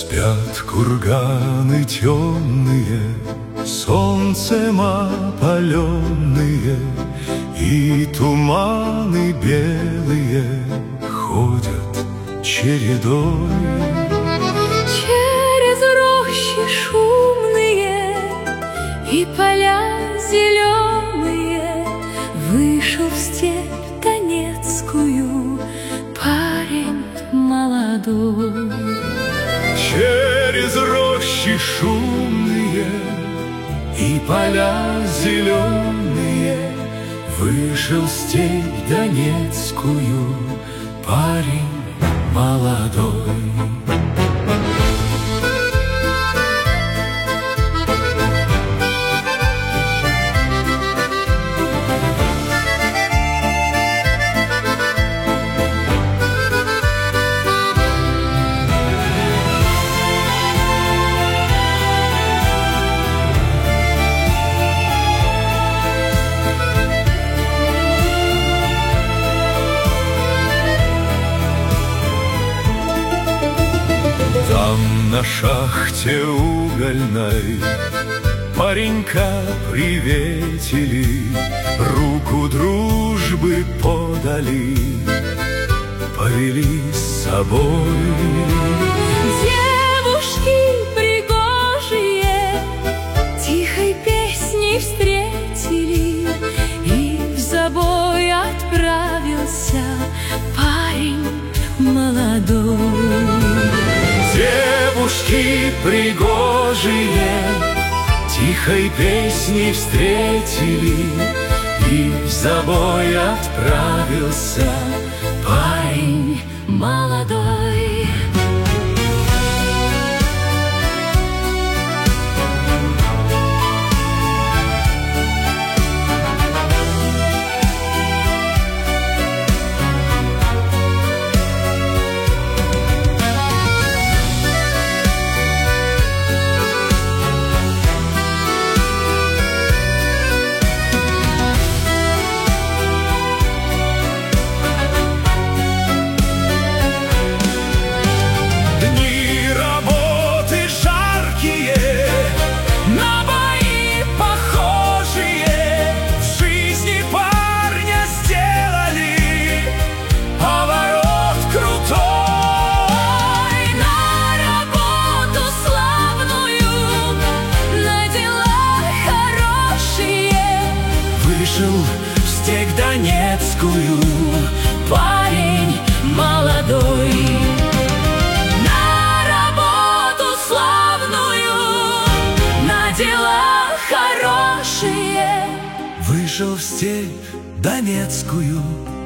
Спят курганы темные, солнцем опаленные, и туманы белые ходят чередой. Через рощи шумные и поля зеленые вышел в степь донецкую парень молодой. Через рощи шумные и поля зеленые вышел в степь донецкую парень молодой. Там на шахте угольной паренька приветили, руку дружбы подали, повели с собой. Девушки пригожие тихой песней встретили, и в забой отправился парень молодой. Девушки пригожие тихой песней встретили, и в забой отправился парень молодой. Вышел в степь донецкую парень молодой. На работу славную, на дела хорошие. Вышел в степь донецкую